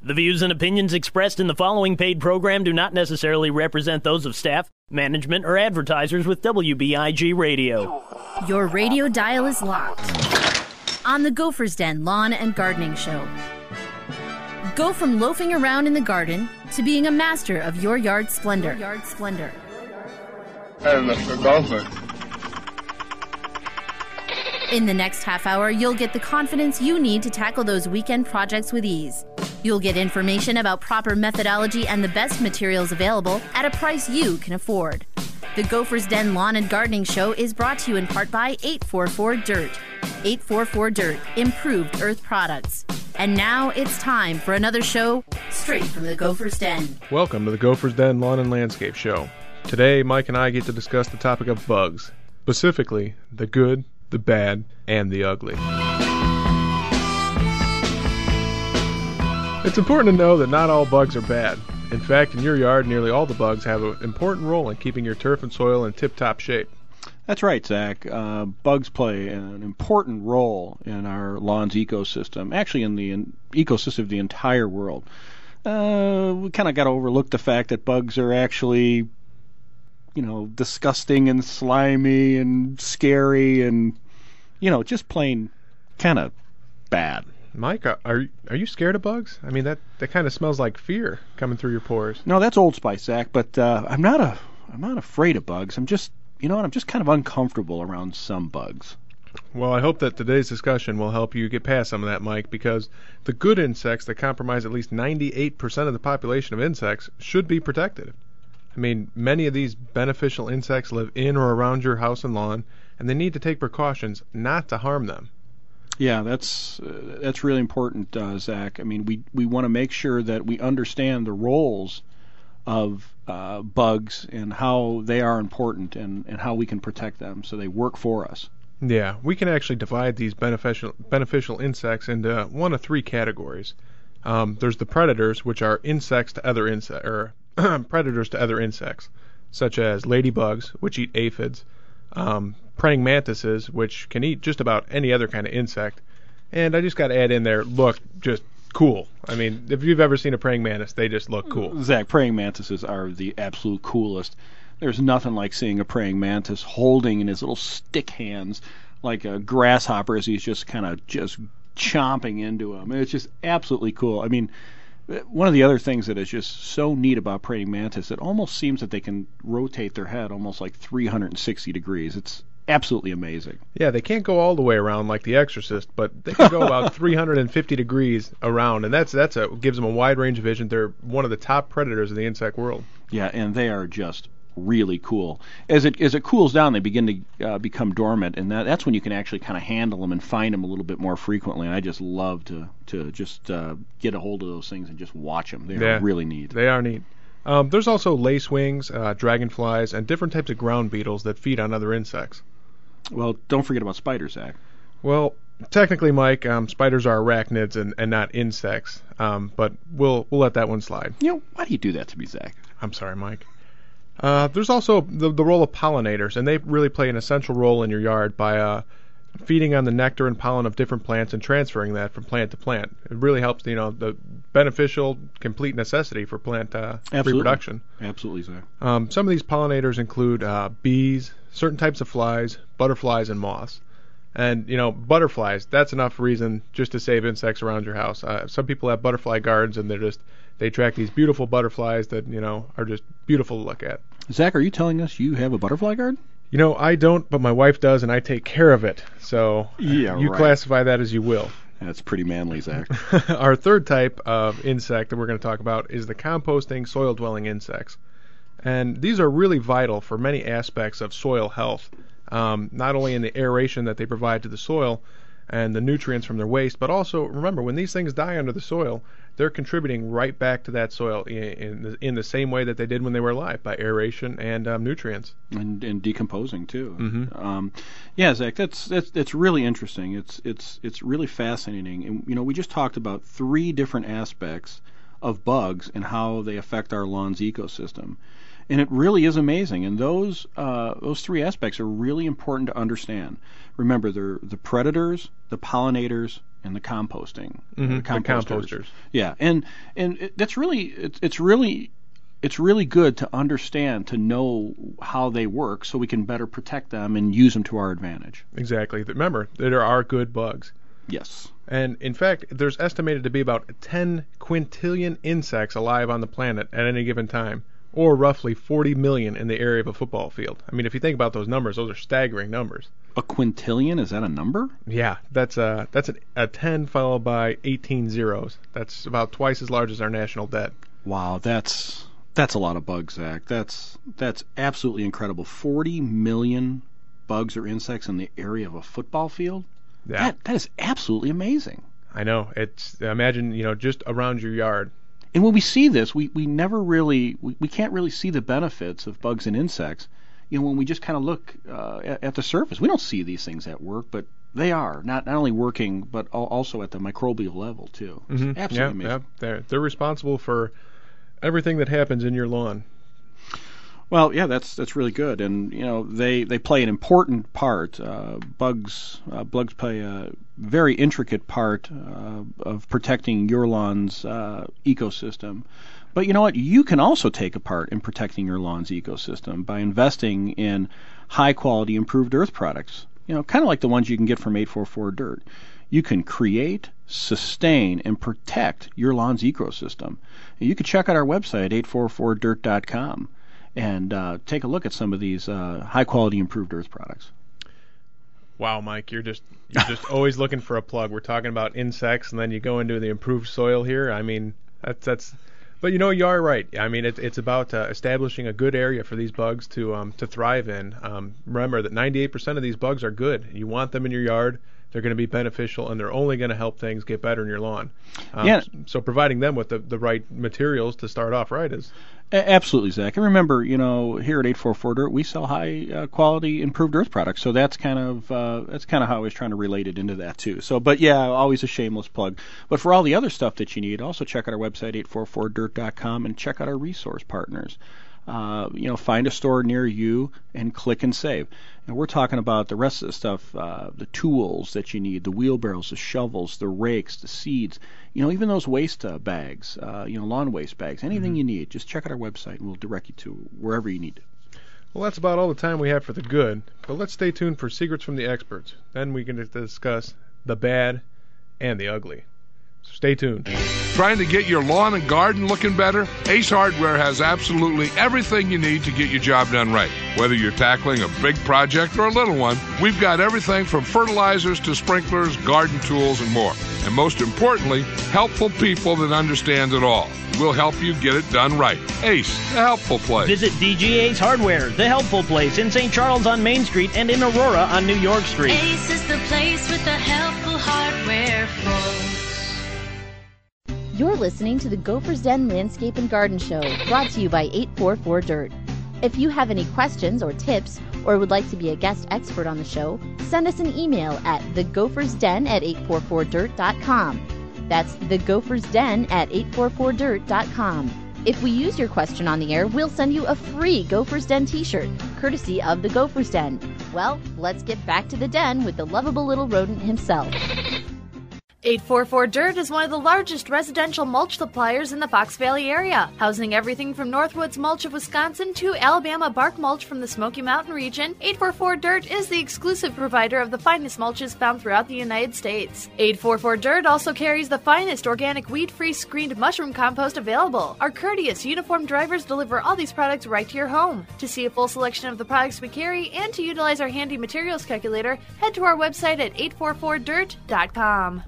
The views and opinions expressed in the following paid program do not necessarily represent those of staff, management, or advertisers with WBIG Radio. Your radio dial is locked on the Gopher's Den Lawn and Gardening Show. Go from loafing around in the garden to being a master of your yard splendor. Hey, Mr. Gopher. In the next half hour, you'll get the confidence you need to tackle those weekend projects with ease. You'll get information about proper methodology and the best materials available at a price you can afford. The Gopher's Den Lawn and Gardening Show is brought to you in part by 844-DIRT. 844-DIRT, improved earth products. And now it's time for another show straight from the Gopher's Den. Welcome to the Gopher's Den Lawn and Landscape Show. Today, Mike and I get to discuss the topic of bugs, specifically the good, the bad, and the ugly. It's important to know that not all bugs are bad. In fact, in your yard, nearly all the bugs have an important role in keeping your turf and soil in tip-top shape. That's right, Zach. Bugs play an important role in our lawn's ecosystem, actually in the ecosystem of the entire world. We kind of got to overlook the fact that bugs are actually, disgusting and slimy and scary and, just plain kind of bad. Mike, are you scared of bugs? I mean, that kind of smells like fear coming through your pores. No, that's Old Spice, Zach. But I'm not afraid of bugs. I'm just kind of uncomfortable around some bugs. Well, I hope that today's discussion will help you get past some of that, Mike, because the good insects that comprise at least 98% of the population of insects should be protected. I mean, many of these beneficial insects live in or around your house and lawn, and they need to take precautions not to harm them. Yeah, that's really important, Zach. I mean, we want to make sure that we understand the roles of bugs and how they are important and how we can protect them so they work for us. Yeah, we can actually divide these beneficial insects into one of three categories. There's the predators, which are insects to other predators to other insects, such as ladybugs, which eat aphids, praying mantises, which can eat just about any other kind of insect. And I just got to add in there, look just cool. I mean, if you've ever seen a praying mantis, they just look cool. Zach, praying mantises are the absolute coolest. There's nothing like seeing a praying mantis holding in his little stick hands like a grasshopper as he's just kind of just chomping into him. It's just absolutely cool. I mean, one of the other things that is just so neat about praying mantis, it almost seems that they can rotate their head almost like 360 degrees. It's absolutely amazing. Yeah, they can't go all the way around like The Exorcist, but they can go about 350 degrees around, and that's gives them a wide range of vision. They're one of the top predators in the insect world. Yeah, and they are just really cool. As it cools down, they begin to become dormant, and that's when you can actually kind of handle them and find them a little bit more frequently. And I just love to just get a hold of those things and just watch them. They're really neat. They are neat. There's also lacewings, dragonflies, and different types of ground beetles that feed on other insects. Well, don't forget about spiders, Zach. Well, technically, Mike, spiders are arachnids and not insects, but we'll let that one slide. Why do you do that to me, Zach? I'm sorry, Mike. There's also the role of pollinators, and they really play an essential role in your yard by feeding on the nectar and pollen of different plants and transferring that from plant to plant. It really helps, the beneficial, complete necessity for plant reproduction. Absolutely, Zach. Some of these pollinators include bees, certain types of flies, butterflies, and moths. And, butterflies, that's enough reason just to save insects around your house. Some people have butterfly gardens, and they attract these beautiful butterflies that, are just beautiful to look at. Zach, are you telling us you have a butterfly garden? I don't, but my wife does, and I take care of it. So you classify that as you will. That's pretty manly, Zach. Our third type of insect that we're going to talk about is the composting soil-dwelling insects. And these are really vital for many aspects of soil health, not only in the aeration that they provide to the soil and the nutrients from their waste, but also, remember, when these things die under the soil, they're contributing right back to that soil in the same way that they did when they were alive, by aeration and nutrients. And decomposing, too. Mm-hmm. Yeah, Zach, that's really interesting. It's really fascinating. And, we just talked about three different aspects of bugs and how they affect our lawn's ecosystem. And it really is amazing. And those three aspects are really important to understand. Remember, they're the predators, the pollinators, and the composting. The composters. Yeah, and that's really it's really good to understand, to know how they work, so we can better protect them and use them to our advantage. Exactly. Remember, there are good bugs. Yes. And in fact, there's estimated to be about 10 quintillion insects alive on the planet at any given time, or roughly 40 million in the area of a football field. I mean, if you think about those numbers, those are staggering numbers. A quintillion, is that a number? Yeah, that's a 10 followed by 18 zeros. That's about twice as large as our national debt. Wow, that's a lot of bugs, Zach. That's absolutely incredible. 40 million bugs or insects in the area of a football field? Yeah. That is absolutely amazing. I know. Imagine, just around your yard. And when we see this, we never really, we can't really see the benefits of bugs and insects, when we just kind of look at the surface. We don't see these things at work, but they are, not only working, but also at the microbial level, too. It's absolutely amazing. Yeah, they're responsible for everything that happens in your lawn. Well, yeah, that's really good, and they play an important part. Bugs play a very intricate part of protecting your lawn's ecosystem. But you know what? You can also take a part in protecting your lawn's ecosystem by investing in high-quality improved earth products. Kind of like the ones you can get from 844 Dirt. You can create, sustain, and protect your lawn's ecosystem. You can check out our website, 844dirt.com. and take a look at some of these high-quality improved earth products. Wow, Mike, you're just always looking for a plug. We're talking about insects, and then you go into the improved soil here. I mean, that's. But you are right. I mean, it's about establishing a good area for these bugs to thrive in. Remember that 98% of these bugs are good. You want them in your yard. They're going to be beneficial, and they're only going to help things get better in your lawn. So providing them with the right materials to start off right is... Absolutely, Zach. And remember, here at 844 Dirt, we sell high quality improved earth products. So that's kind of how I was trying to relate it into that too. So, but yeah, always a shameless plug. But for all the other stuff that you need, also check out our website, 844dirt.com, and check out our resource partners. Find a store near you and click and save. And we're talking about the rest of the stuff, the tools that you need, the wheelbarrows, the shovels, the rakes, the seeds, even those waste bags, lawn waste bags, anything you need. Just check out our website and we'll direct you to wherever you need it. Well, that's about all the time we have for the good, but let's stay tuned for Secrets from the Experts. Then we can discuss the bad and the ugly. So stay tuned. Trying to get your lawn and garden looking better? Ace Hardware has absolutely everything you need to get your job done right. Whether you're tackling a big project or a little one, we've got everything from fertilizers to sprinklers, garden tools, and more. And most importantly, helpful people that understand it all. We'll help you get it done right. Ace, the helpful place. Visit DG Ace Hardware, the helpful place, in St. Charles on Main Street and in Aurora on New York Street. Ace is the place with the helpful hardware, folks. You're listening to the Gopher's Den Landscape and Garden Show, brought to you by 844 Dirt. If you have any questions or tips, or would like to be a guest expert on the show, send us an email at thegophersden@844dirt.com. That's thegophersden@844dirt.com. If we use your question on the air, we'll send you a free Gopher's Den t-shirt, courtesy of the Gopher's Den. Well, let's get back to the den with the lovable little rodent himself. 844 Dirt is one of the largest residential mulch suppliers in the Fox Valley area, housing everything from Northwoods Mulch of Wisconsin to Alabama Bark Mulch from the Smoky Mountain region. 844 Dirt is the exclusive provider of the finest mulches found throughout the United States. 844 Dirt also carries the finest organic weed-free screened mushroom compost available. Our courteous, uniformed drivers deliver all these products right to your home. To see a full selection of the products we carry and to utilize our handy materials calculator, head to our website at 844dirt.com.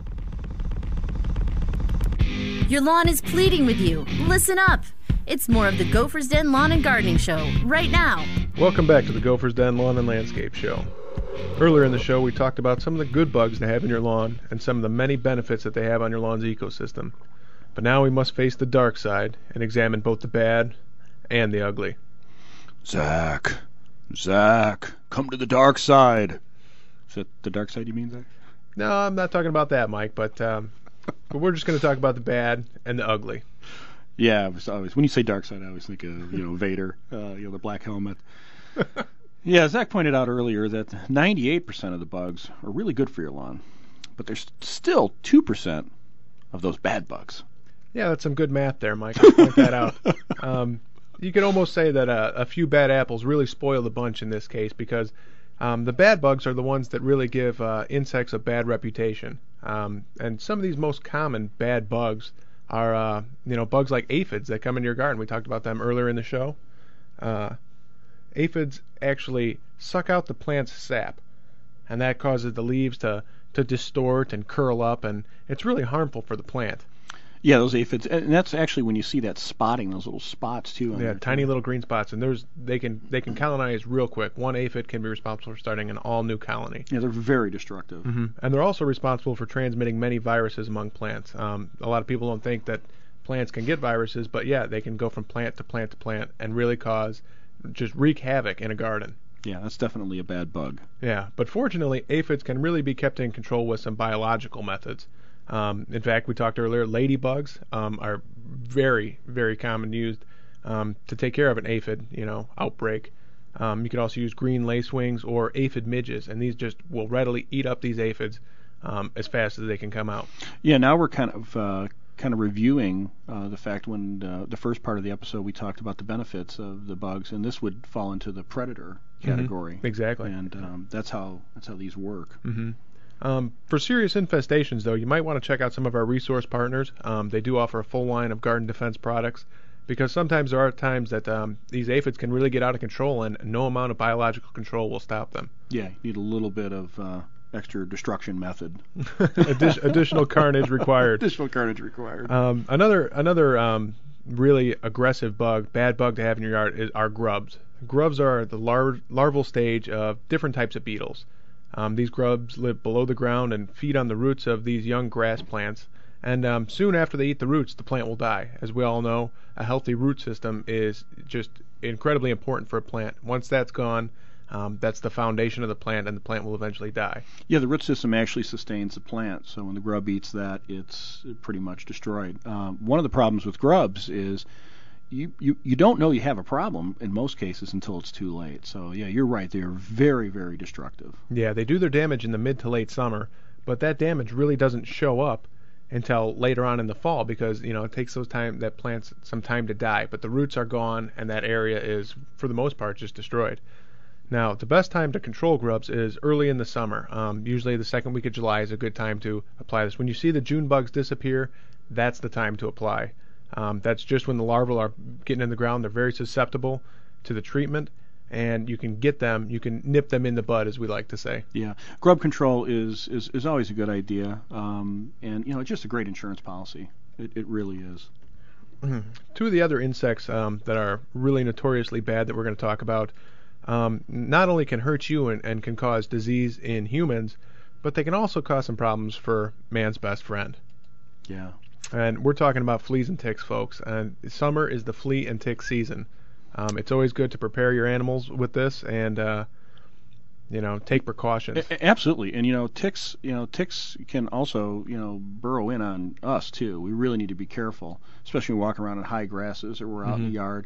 Your lawn is pleading with you. Listen up. It's more of the Gopher's Den Lawn and Gardening Show right now. Welcome back to the Gopher's Den Lawn and Landscape Show. Earlier in the show, we talked about some of the good bugs they have in your lawn and some of the many benefits that they have on your lawn's ecosystem. But now we must face the dark side and examine both the bad and the ugly. Zach, come to the dark side. Is that the dark side you mean, Zach? No, I'm not talking about that, Mike, but we're just going to talk about the bad and the ugly. Yeah, when you say dark side, I always think of Vader, the black helmet. Yeah, Zach pointed out earlier that 98% of the bugs are really good for your lawn. but there's still 2% of those bad bugs. Yeah, that's some good math there, Mike. I'll point that out. You could almost say that a few bad apples really spoil the bunch in this case, because the bad bugs are the ones that really give insects a bad reputation. And some of these most common bad bugs are, bugs like aphids that come into your garden. We talked about them earlier in the show. Aphids actually suck out the plant's sap, and that causes the leaves to distort and curl up, and it's really harmful for the plant. Yeah, those aphids, and that's actually when you see that spotting, those little spots too. Yeah, tiny little green spots, and they can colonize real quick. One aphid can be responsible for starting an all new colony. Yeah, they're very destructive. Mm-hmm. And they're also responsible for transmitting many viruses among plants. A lot of people don't think that plants can get viruses, but yeah, they can go from plant to plant to plant and really just wreak havoc in a garden. Yeah, that's definitely a bad bug. Yeah, but fortunately, aphids can really be kept in control with some biological methods. In fact, we talked earlier, ladybugs are very, very common used to take care of an aphid, outbreak. You could also use green lacewings or aphid midges, and these just will readily eat up these aphids as fast as they can come out. Yeah, now we're kind of reviewing the fact when the first part of the episode we talked about the benefits of the bugs, and this would fall into the predator category. Mm-hmm. Exactly. And that's how these work. Mm-hmm. For serious infestations, though, you might want to check out some of our resource partners. They do offer a full line of garden defense products, because sometimes there are times that these aphids can really get out of control, and no amount of biological control will stop them. Yeah, you need a little bit of extra destruction method. Additional carnage required. Additional carnage required. Another really aggressive bad bug to have in your yard are grubs. Grubs are the larval stage of different types of beetles. These grubs live below the ground and feed on the roots of these young grass plants. And soon after they eat the roots, the plant will die. As we all know, a healthy root system is just incredibly important for a plant. Once that's gone, that's the foundation of the plant, and the plant will eventually die. Yeah, the root system actually sustains the plant. So when the grub eats that, it's pretty much destroyed. One of the problems with grubs is you don't know you have a problem in most cases until it's too late. So yeah, you're right. They are very, very destructive. Yeah, they do their damage in the mid to late summer, but that damage really doesn't show up until later on in the fall, because it takes that plants some time to die. But the roots are gone, and that area is, for the most part, just destroyed. Now, the best time to control grubs is early in the summer. Usually the second week of July is a good time to apply this. When you see the June bugs disappear, that's the time to apply. That's just when the larvae are getting in the ground. They're very susceptible to the treatment, and you can nip them in the bud, as we like to say. Yeah, grub control is always a good idea, and it's just a great insurance policy. It really is. Mm-hmm. Two of the other insects that are really notoriously bad that we're going to talk about not only can hurt you and can cause disease in humans, but they can also cause some problems for man's best friend. Yeah. And we're talking about fleas and ticks, folks. And summer is the flea and tick season. It's always good to prepare your animals with this and, take precautions. Absolutely. And, ticks can also, burrow in on us, too. We really need to be careful, especially when we walk around in high grasses or we're out in the yard.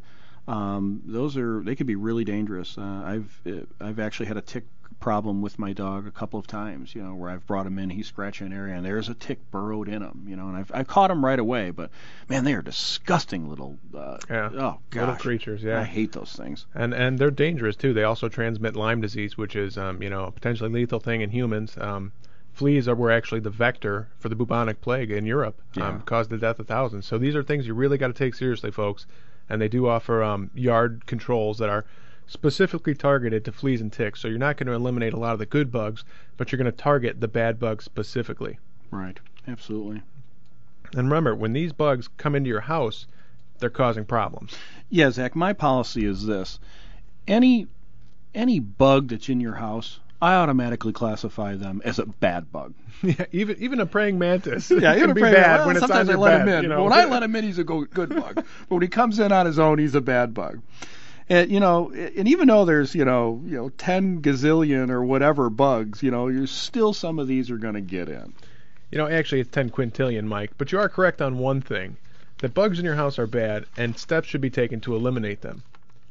They could be really dangerous. I've actually had a tick problem with my dog a couple of times, where I've brought him in, he's scratching an area, and there's a tick burrowed in him, and I've caught him right away. But man, they are disgusting little, oh gosh, little creatures. Yeah, I hate those things. And they're dangerous too. They also transmit Lyme disease, which is a potentially lethal thing in humans. Fleas were actually the vector for the bubonic plague in Europe, caused the death of thousands. So these are things you really got to take seriously, folks. And they do offer yard controls that are specifically targeted to fleas and ticks. So you're not going to eliminate a lot of the good bugs, but you're going to target the bad bugs specifically. Right. Absolutely. And remember, when these bugs come into your house, they're causing problems. Yeah, Zach, my policy is this. Any bug that's in your house, I automatically classify them as a bad bug. Yeah, even a praying mantis. Yeah, even can a be praying bad well, when it's on sometimes your I let bed. him in. But when I let him in, he's a good bug. But when he comes in on his own, he's a bad bug. And and even though there's 10 gazillion or whatever bugs, you're still some of these are going to get in. Actually it's 10 quintillion, Mike. But you are correct on one thing: that bugs in your house are bad, and steps should be taken to eliminate them.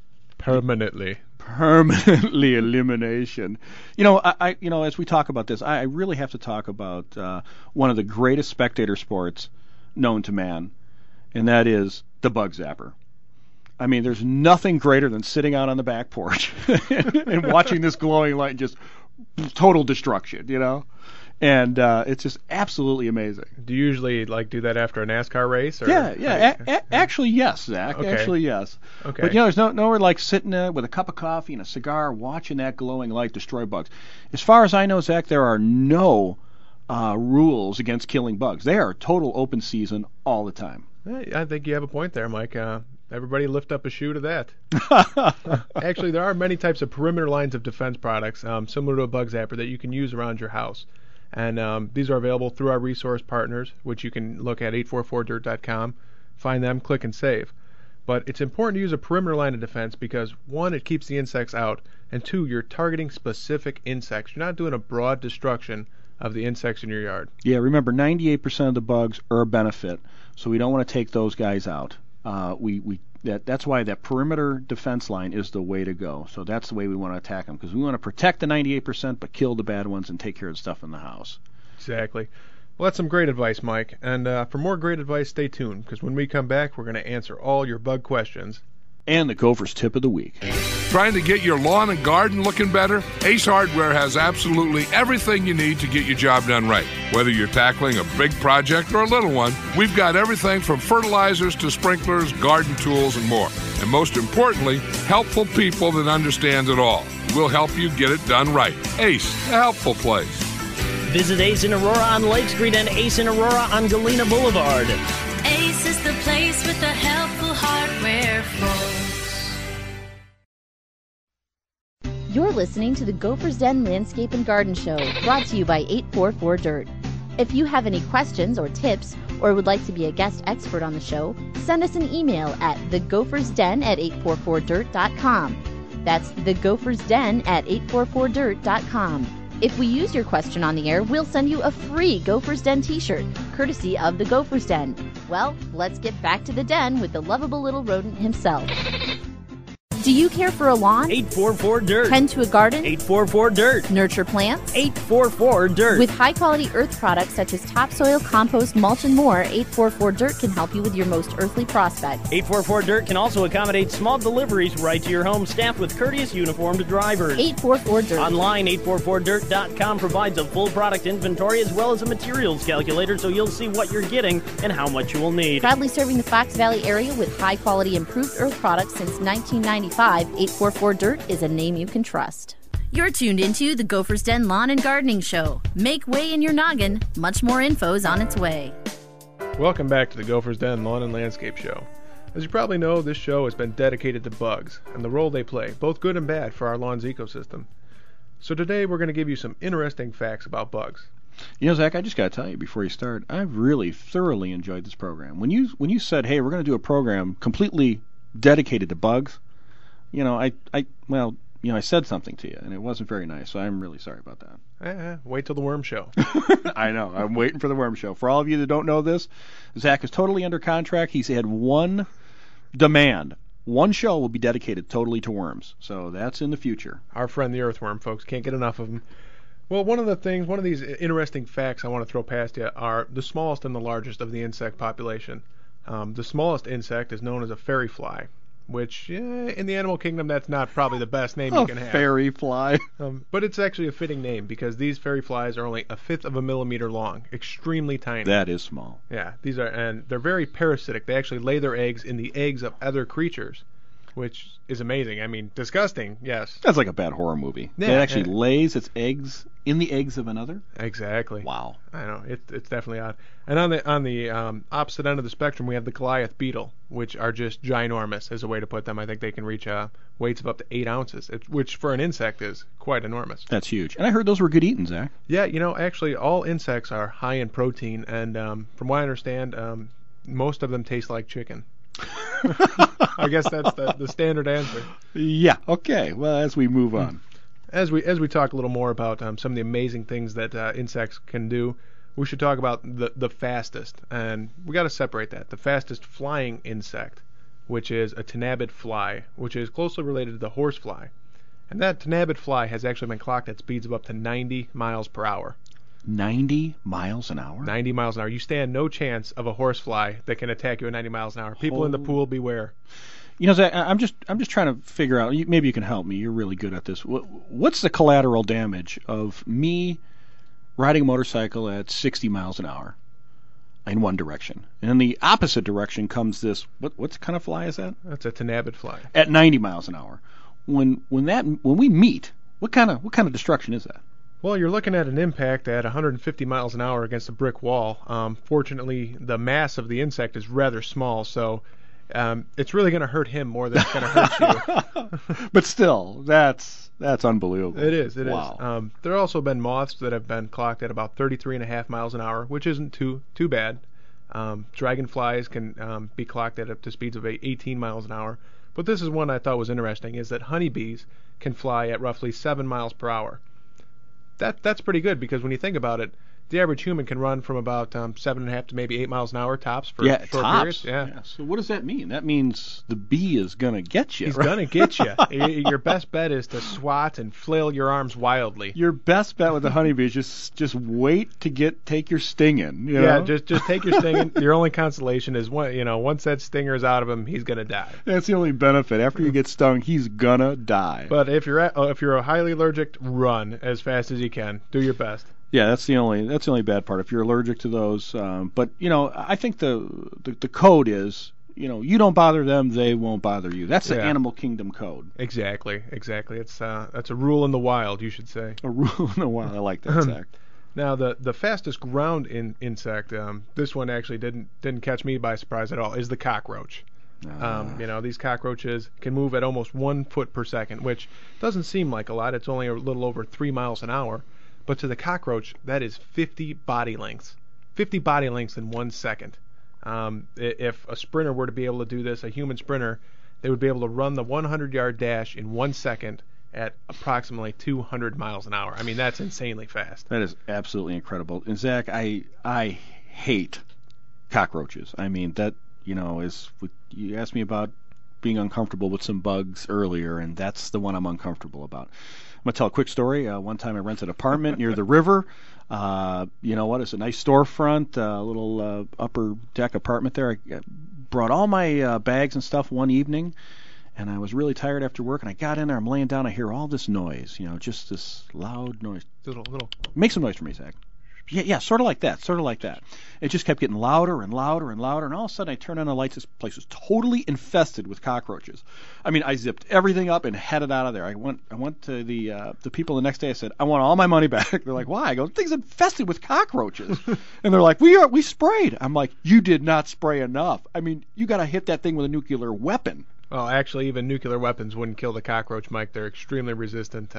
Permanently elimination. I as we talk about this, I really have to talk about one of the greatest spectator sports known to man, and that is the bug zapper. I mean, there's nothing greater than sitting out on the back porch and watching this glowing light and just total destruction, And it's just absolutely amazing. Do you usually do that after a NASCAR race? Or, Actually, yes, Zach. Okay. Actually, yes. Okay. But there's nowhere like sitting with a cup of coffee and a cigar, watching that glowing light destroy bugs. As far as I know, Zach, there are no rules against killing bugs. They are total open season all the time. I think you have a point there, Mike. Everybody lift up a shoe to that. Actually, there are many types of perimeter lines of defense products, similar to a bug zapper, that you can use around your house. And these are available through our resource partners, which you can look at 844dirt.com, find them, click and save. But it's important to use a perimeter line of defense because, one, it keeps the insects out, and two, you're targeting specific insects. You're not doing a broad destruction of the insects in your yard. Yeah, remember, 98% of the bugs are a benefit, so we don't want to take those guys out. That's why that perimeter defense line is the way to go. So that's the way we want to attack them, because we want to protect the 98% but kill the bad ones and take care of the stuff in the house. Exactly. Well, that's some great advice, Mike. And for more great advice, stay tuned, because when we come back, we're going to answer all your bug questions. And the Gopher's Tip of the Week. Trying to get your lawn and garden looking better? Ace Hardware has absolutely everything you need to get your job done right. Whether you're tackling a big project or a little one, we've got everything from fertilizers to sprinklers, garden tools, and more. And most importantly, helpful people that understand it all. We'll help you get it done right. Ace, a helpful place. Visit Ace in Aurora on Lake Street and Ace in Aurora on Galena Boulevard. Ace is the place with the helpful hardware, folks. You're listening to the Gopher's Den Landscape and Garden Show, brought to you by 844 Dirt. If you have any questions or tips, or would like to be a guest expert on the show, send us an email at thegophersden@844dirt.com. That's thegophersden@844dirt.com. If we use your question on the air, we'll send you a free Gopher's Den t-shirt, courtesy of the Gopher's Den. Well, let's get back to the den with the lovable little rodent himself. Do you care for a lawn? 844-DIRT. Tend to a garden? 844-DIRT. Nurture plants? 844-DIRT. With high-quality earth products such as topsoil, compost, mulch, and more, 844-DIRT can help you with your most earthly prospect. 844-DIRT can also accommodate small deliveries right to your home, staffed with courteous uniformed drivers. 844-DIRT. Online, 844dirt.com provides a full product inventory as well as a materials calculator, so you'll see what you're getting and how much you will need. Proudly serving the Fox Valley area with high-quality improved earth products since 1995, 844-DIRT is a name you can trust. You're tuned into the Gopher's Den Lawn and Gardening Show. Make way in your noggin. Much more info's on its way. Welcome back to the Gopher's Den Lawn and Landscape Show. As you probably know, this show has been dedicated to bugs and the role they play, both good and bad, for our lawn's ecosystem. So today we're going to give you some interesting facts about bugs. Zach, I just got to tell you before you start, I've really thoroughly enjoyed this program. When you said, hey, we're going to do a program completely dedicated to bugs, I said something to you, and it wasn't very nice, so I'm really sorry about that. Wait till the worm show. I know. I'm waiting for the worm show. For all of you that don't know this, Zach is totally under contract. He's had one demand. One show will be dedicated totally to worms, so that's in the future. Our friend the earthworm, folks. Can't get enough of them. Well, one of these interesting facts I want to throw past you are the smallest and the largest of the insect population. The smallest insect is known as a fairy fly, which in the animal kingdom, that's not probably the best name you can have. Fairy fly. But it's actually a fitting name because these fairy flies are only 1/5 of a millimeter long, extremely tiny. That is small. Yeah, and they're very parasitic. They actually lay their eggs in the eggs of other creatures, which is amazing. I mean, disgusting, yes. That's like a bad horror movie. Yeah, it actually lays its eggs in the eggs of another? Exactly. Wow. I know, it's definitely odd. And on the opposite end of the spectrum, we have the Goliath beetle, which are just ginormous, is a way to put them. I think they can reach weights of up to 8 ounces, which for an insect is quite enormous. That's huge. And I heard those were good eating, Zach. Yeah, actually all insects are high in protein, and from what I understand, most of them taste like chicken. I guess that's the standard answer. Yeah. Okay. Well, as we move on, as we talk a little more about some of the amazing things that insects can do, we should talk about the fastest, and we got to separate that. The fastest flying insect which is a Tanabbit fly, which is closely related to the horsefly. And that Tanabbit fly has actually been clocked at speeds of up to 90 miles per hour. 90 miles an hour? 90 miles an hour. You stand no chance of a horsefly that can attack you at 90 miles an hour. People in the pool, beware. You know, Zach, I'm just trying to figure out. Maybe you can help me. You're really good at this. What's the collateral damage of me riding a motorcycle at 60 miles an hour in one direction, and in the opposite direction comes this? What kind of fly is that? That's a Tanabbit fly. At 90 miles an hour. When we meet, what kind of destruction is that? Well, you're looking at an impact at 150 miles an hour against a brick wall. Fortunately, the mass of the insect is rather small, so it's really going to hurt him more than it's going to hurt you. But still, that's unbelievable. It is. Wow. There have also been moths that have been clocked at about 33.5 miles an hour, which isn't too bad. Dragonflies can be clocked at up to speeds of 18 miles an hour. But this is one I thought was interesting, is that honeybees can fly at roughly 7 miles per hour. That's pretty good, because when you think about it, the average human can run from about 7.5 to maybe 8 miles an hour tops for short periods. Yeah. So what does that mean? That means the bee is going to get you. He's going to get you. Your best bet is to swat and flail your arms wildly. Your best bet with the honeybee is just wait to take your sting in. You know? Yeah, just take your sting in. Your only consolation is once that stinger is out of him, he's going to die. That's the only benefit. After you get stung, he's going to die. But if you're highly allergic, run as fast as you can. Do your best. Yeah, that's the only bad part. If you're allergic to those, but I think the code is, you don't bother them, they won't bother you. That's the animal kingdom code. Exactly. It's that's a rule in the wild, you should say. A rule in the wild. I like that, Zach. Now the fastest ground insect, this one actually didn't catch me by surprise at all, is the cockroach. These cockroaches can move at almost 1 foot per second, which doesn't seem like a lot. It's only a little over 3 miles an hour. But to the cockroach, that is 50 body lengths. 50 body lengths in 1 second. If a sprinter were to be able to do this, a human sprinter, they would be able to run the 100-yard dash in 1 second at approximately 200 miles an hour. I mean, that's insanely fast. That is absolutely incredible. And Zach, I hate cockroaches. I mean, that is, you asked me about being uncomfortable with some bugs earlier, and that's the one I'm uncomfortable about. I'm going to tell a quick story. One time I rented an apartment near the river. It's a nice storefront, a little upper deck apartment there. I brought all my bags and stuff one evening, and I was really tired after work, and I got in there. I'm laying down. I hear all this noise, just this loud noise. Little. Make some noise for me, Zach. Yeah, sort of like that. It just kept getting louder and louder and louder, and all of a sudden I turned on the lights. This place was totally infested with cockroaches. I mean, I zipped everything up and headed out of there. I went to the people the next day. I said, I want all my money back. They're like, why? I go, thing's infested with cockroaches. And they're like, we sprayed. I'm like, you did not spray enough. I mean, you got to hit that thing with a nuclear weapon. Well, actually, even nuclear weapons wouldn't kill the cockroach, Mike. They're extremely resistant.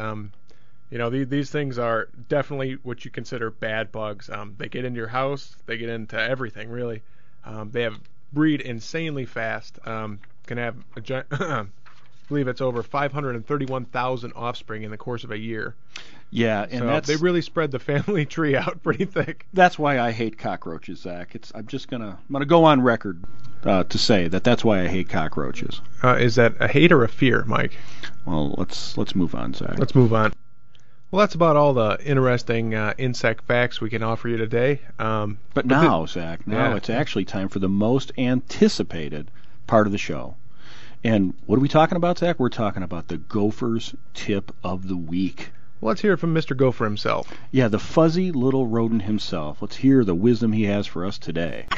These things are definitely what you consider bad bugs. They get into your house. They get into everything, really. They breed insanely fast. Can have, I believe it's over 531,000 offspring in the course of a year. Yeah, and they really spread the family tree out pretty thick. That's why I hate cockroaches, Zach. I'm gonna go on record to say that's why I hate cockroaches. Is that a hate or a fear, Mike? Well, let's move on, Zach. Let's move on. Well, that's about all the interesting insect facts we can offer you today. But now, Zach, it's actually time for the most anticipated part of the show. And what are we talking about, Zach? We're talking about the Gopher's Tip of the Week. Well, let's hear it from Mr. Gopher himself. Yeah, the fuzzy little rodent himself. Let's hear the wisdom he has for us today.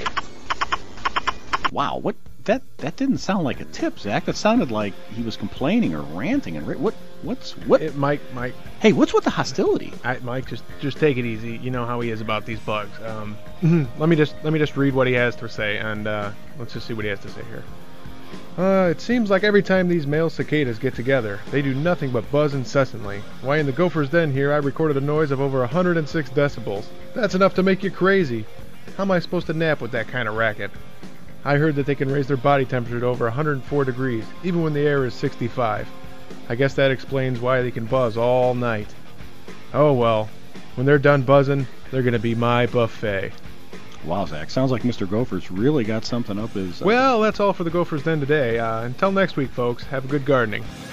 Wow, what? That didn't sound like a tip, Zach. That sounded like he was complaining or ranting. And what's Mike. Hey, what's with the hostility? Mike, just take it easy. You know how he is about these bugs. Let me just read what he has to say, and let's just see what he has to say here. It seems like every time these male cicadas get together, they do nothing but buzz incessantly. Why, in the Gopher's Den here, I recorded a noise of over 106 decibels. That's enough to make you crazy. How am I supposed to nap with that kind of racket? I heard that they can raise their body temperature to over 104 degrees, even when the air is 65. I guess that explains why they can buzz all night. Oh well, when they're done buzzing, they're going to be my buffet. Wow, Zach, sounds like Mr. Gopher's really got something up his... Well, that's all for the Gophers Den today. Until next week, folks, have a good gardening.